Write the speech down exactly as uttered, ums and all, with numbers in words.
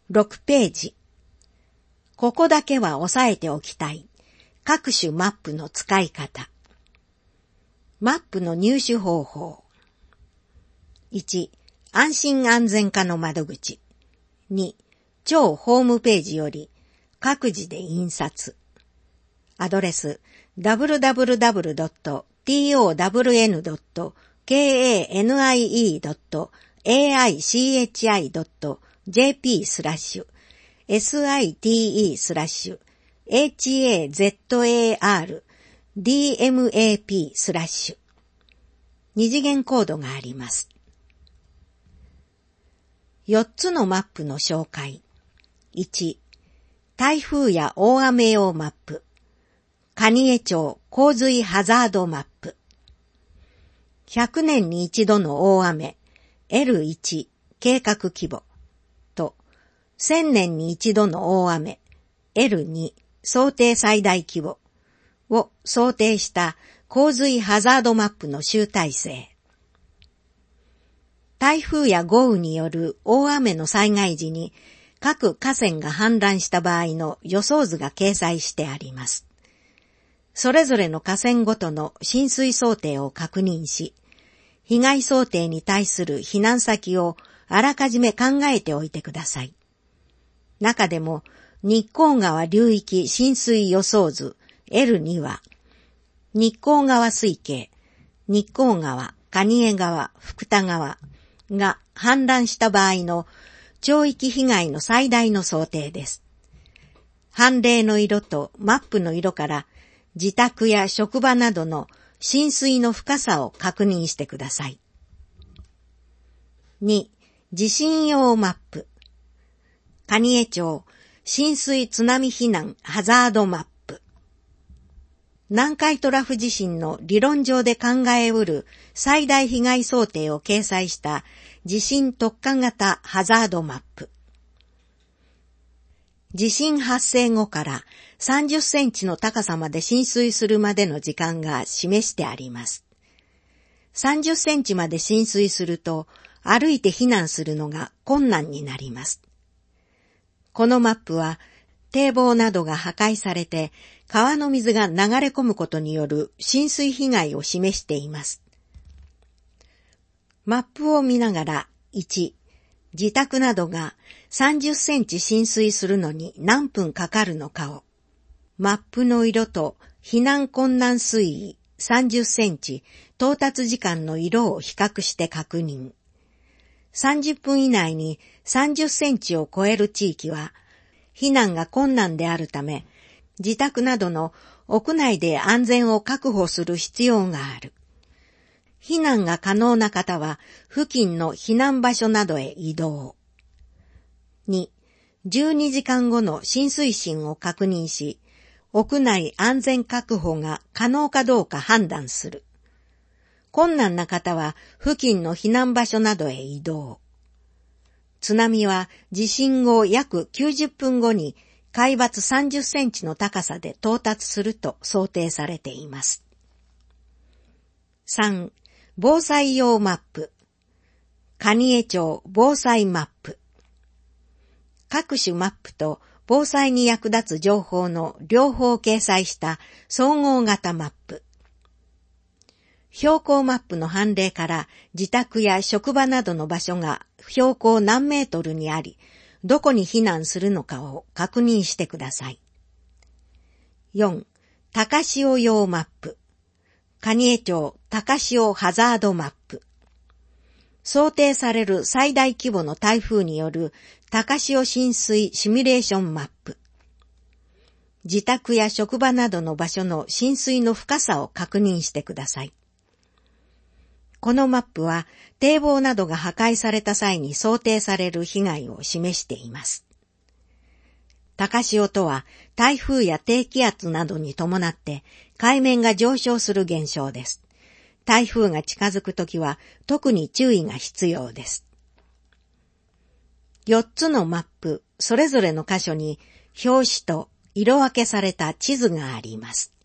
ろくページ。ここだけは押さえておきたい。各種マップの使い方。マップの入手方法。いち、安心安全課の窓口。に、超ホームページより各自で印刷。アドレス ダブリューダブリューダブリュードットトワンドットカニドットエーアイシーエイチアイドットジェーピー スラッシュ スラッシュ エイチエーゼットエーアール ディーエムエーピー スラッシュ。二次元コードがあります。よっつのマップの紹介。いち、台風や大雨用マップ。蟹江町洪水ハザードマップ。ひゃくねんに一度の大雨 エルワン 計画規模とせんねんに一度の大雨 エルツー 想定最大規模を想定した洪水ハザードマップの集大成。台風や豪雨による大雨の災害時に各河川が氾濫した場合の予想図が掲載してあります。それぞれの河川ごとの浸水想定を確認し、被害想定に対する避難先をあらかじめ考えておいてください。中でも日光川流域浸水予想図 エルツー は、日光川水系、日光川、蟹江川、福田川が氾濫した場合の町域被害の最大の想定です。判例の色とマップの色から自宅や職場などの浸水の深さを確認してください。に、地震用マップ。蟹江町浸水津波避難ハザードマップ。南海トラフ地震の理論上で考えうる最大被害想定を掲載した地震特化型ハザードマップ。地震発生後からさんじゅっセンチの高さまで浸水するまでの時間が示してあります。さんじゅっセンチまで浸水すると歩いて避難するのが困難になります。このマップは堤防などが破壊されて川の水が流れ込むことによる浸水被害を示しています。マップを見ながらいち、自宅などがさんじゅっセンチ浸水するのに何分かかるのかを、マップの色と避難困難水位さんじゅっセンチ到達時間の色を比較して確認。さんじゅっぷん以内にさんじゅっセンチを超える地域は、避難が困難であるため、自宅などの屋内で安全を確保する必要がある。避難が可能な方は、付近の避難場所などへ移動。に、じゅうにじかんごの浸水深を確認し、屋内安全確保が可能かどうか判断する。困難な方は、付近の避難場所などへ移動。津波は地震後約きゅうじゅっぷんごに海抜さんじゅっセンチの高さで到達すると想定されています。さん、防災用マップ。蟹江町防災マップ。各種マップと防災に役立つ情報の両方を掲載した総合型マップ。標高マップの判例から自宅や職場などの場所が標高何メートルにあり、どこに避難するのかを確認してください。よん、高潮用マップ。蟹江町高潮ハザードマップ。想定される最大規模の台風による高潮浸水シミュレーションマップ。自宅や職場などの場所の浸水の深さを確認してください。このマップは堤防などが破壊された際に想定される被害を示しています。高潮とは台風や低気圧などに伴って海面が上昇する現象です。台風が近づくときは特に注意が必要です。よっつのマップ、それぞれの箇所に表紙と色分けされた地図があります。